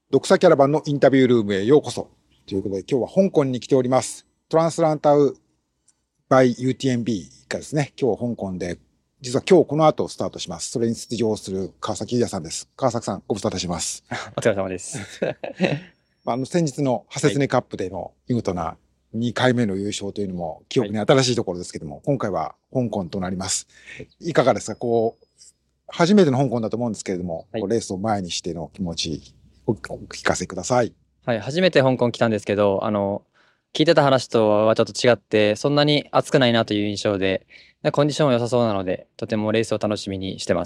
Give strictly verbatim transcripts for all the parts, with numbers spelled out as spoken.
読者キャラバンのインタビュールームへようこそということで、今日は香港に来ております。トランスランタウ by ユーティーエムビー がですね、今日は香港で、実は今日この後スタートします。それに出場する川崎優也さんです。川崎さん、ご無沙汰します。 お疲れ様です。 あの、先日のハセツネカップでの見事なにかいめの優勝というのも記憶に新しいところですけども、はい、今回は香港となります。いかがですか？こう、初めての香港だと思うんですけれども、はい、レースを前にしての気持ち、お聞かせください。 はい、初めて香港来たんですけど、あの、聞いてた話とはちょっと違って、そんなに暑くないなという印象で、コンディションも良さそうなので、とてもレースを楽しみにしてます。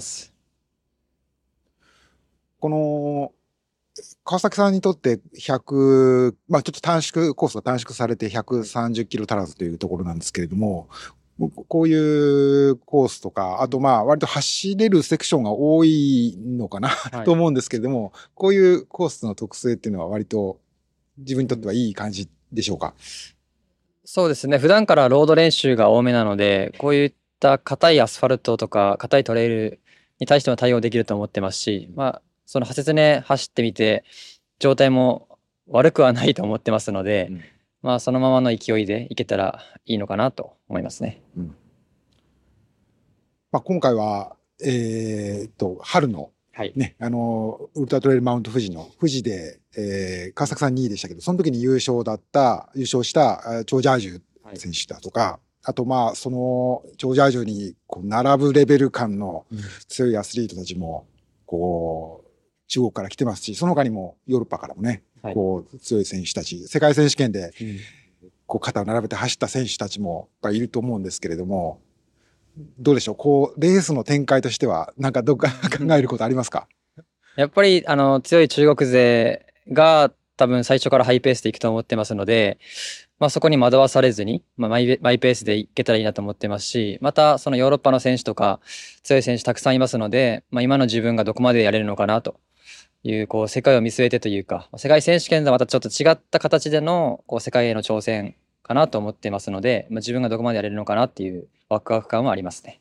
この、川崎さんにとってひゃく、まあちょっと短縮、コースが短縮されてひゃくさんじゅっキロ足らずというところなんですけれども、こういうコースとか、あとまあ割と走れるセクションが多いのかな、はい、と思うんですけれども、こういうコースの特性っていうのは割と自分にとってはいい感じでしょうか？ そうですね。普段からロード練習が多めなので、こういった硬いアスファルトとか硬いトレイルに対しても対応できると思ってますし、まあそのハセツネ走ってみて状態も悪くはないと思ってますので、うん、まあそのままの勢いでいけたらいいのかなと思いますね。うん、 まあ、今回はえー、っと春のはいね、あのウルトラトレイルマウント富士の富士で、えー、川崎さんにいでしたけど、その時に優勝だった優勝したチョウ・ジャージュ選手だとか、はい、あとまあそのチョウ・ジャージュにこう並ぶレベル感の強いアスリートたちもこう中国から来てますし、その他にもヨーロッパからもね、はい、こう強い選手たち、世界選手権でこう肩を並べて走った選手たちもやっぱりいると思うんですけれども、どうでしょう、こうレースの展開としてはなんかどっか考えることありますか？ やっぱりあの強い中国勢が多分最初からハイペースでいくと思ってますので、まあ、そこに惑わされずに、まあ、マイ、マイペースでいけたらいいなと思ってますし、またそのヨーロッパの選手とか強い選手たくさんいますので、まあ、今の自分がどこまでやれるのかなというこう世界を見据えてというか、世界選手権とはまたちょっと違った形でのこう世界への挑戦かなと思っていますので、まあ、自分がどこまでやれるのかなっていうワクワク感はありますね。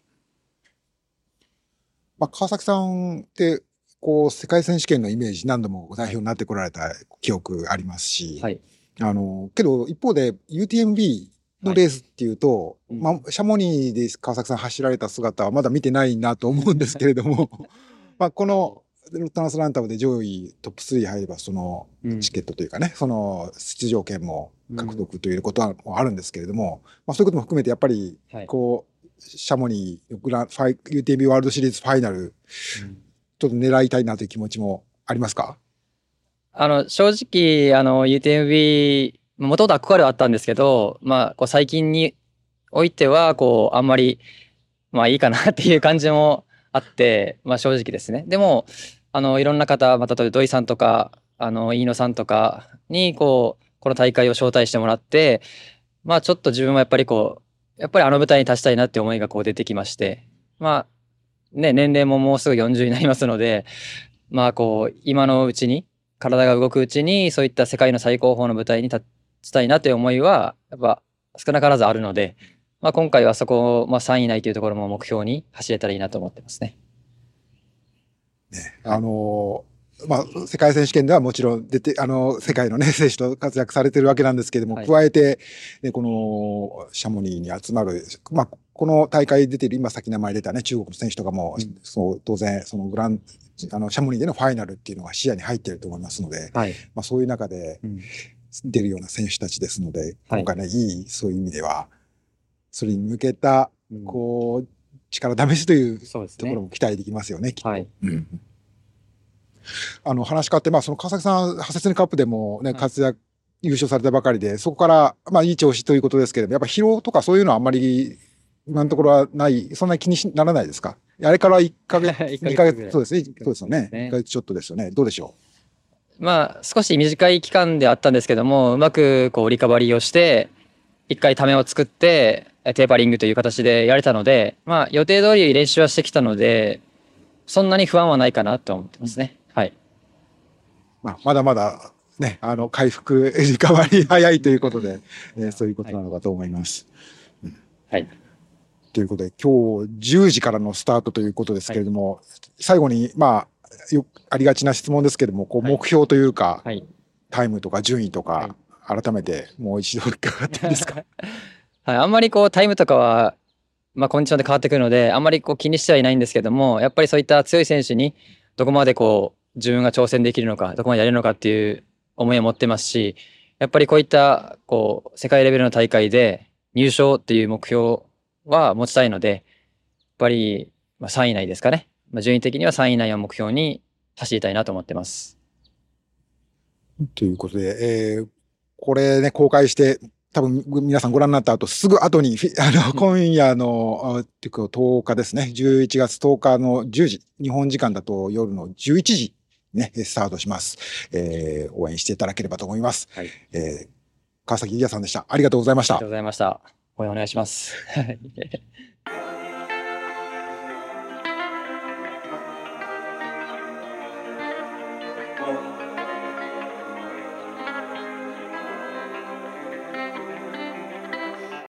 まあ、川崎さんってこう世界選手権のイメージ何度も代表になってこられた記憶ありますし、はい、あのけど一方で ユーティーエムビー のレースっていうと、はい、まあ、シャモニーで川崎さん走られた姿はまだ見てないなと思うんですけれどもまあこのトランスランタムで上位トップスリー入ればそのチケットというかね、うん、その出場権も獲得ということはあるんですけれども、まあ、そういうことも含めてやっぱりこう、はい、シャモニーグランファイ ユーティーエムビー ワールドシリーズファイナル、うん、ちょっと狙いたいなという気持ちもありますか？ あの正直あの ユーティーエムビー もともと憧れはあったんですけど、まあこう最近においてはこうあんまりまあいいかなっていう感じもあって、まあ正直ですね。でもあのいろんな方、まあ、例えば土井さんとかあの飯野さんとかにこうこの大会を招待してもらって、まあちょっと自分もやっぱりこうやっぱりあの舞台に立ちたいなって思いがこう出てきまして、まあね年齢ももうすぐよんじゅうになりますので、まあこう今のうちに体が動くうちにそういった世界の最高峰の舞台に立ちたいなという思いはやっぱ少なからずあるので、まあ、今回はそこを、まあ、さんい以内というところも目標に走れたらいいなと思ってますね。 ね、あのー、まあ、世界選手権ではもちろん出て、あの、世界のね、選手と活躍されてるわけなんですけれども、はい、加えて、ね、このシャモニーに集まる、まあ、この大会出てる、今さっき名前出たね、中国の選手とかも、うん、そう当然、そのグラン、あの、シャモニーでのファイナルっていうのが視野に入っていると思いますので、はい、まあ、そういう中で出るような選手たちですので、うん、今回ね、いい、そういう意味では、それに向けた、こう、力試しというところも期待できますよね、きっと。はい、うん、あの話変わって、まあ、その川崎さん、ハセツネカップでも、ね、活躍、はい、優勝されたばかりで、そこから、まあ、いい調子ということですけれども、やっぱ疲労とかそういうのはあんまり今のところはない、そんなに気にならないですか？あれからいっかげつ、にかげつ、そうですね、そうですよね、いっかげつちょっとですよね、どうでしょう？まあ、少し短い期間であったんですけども、うまくこうリカバリーをして、一回ためを作って、テーパリングという形でやれたので、まあ、予定通り練習はしてきたので、そんなに不安はないかなと思ってますね。はい。 まあ、まだまだね、あの、回復、リカバリー早いということで、ね、そういうことなのかと思います。はい。うん、はい、ということで、今日じゅうじからのスタートということですけれども、はい、最後に、まあ、 よありがちな質問ですけども、こうはい目標というか、 はい。 タイムとか順位とはいか、改めてもう一度伺っていいですか？ はい、あんまりこうタイムとかは、まあ、コンディションで変わってくるので、あんまりこう気にしてはいないんですけども、やっぱりそういった強い選手にどこまでこう自分が挑戦できるのか、どこまでやれるのかっていう思いを持ってますし、やっぱりこういったこう世界レベルの大会で入賞っていう目標は持ちたいので、やっぱりまあさんい以内ですかね。まあ、順位的にはさんい以内を目標に走りたいなと思ってます。 ということで、えーこれね、公開して、多分皆さんご覧になった後、すぐ後に、フィあの、 うん今夜の、あっていうかとおかですね、じゅういちがつとおかのじゅうじ、日本時間だと夜のじゅういちじね、スタートします。えー応援していただければと思います。 はい。 えー川崎理也さんでした。ありがとうございました。 ありがとうございました。応援お願いします。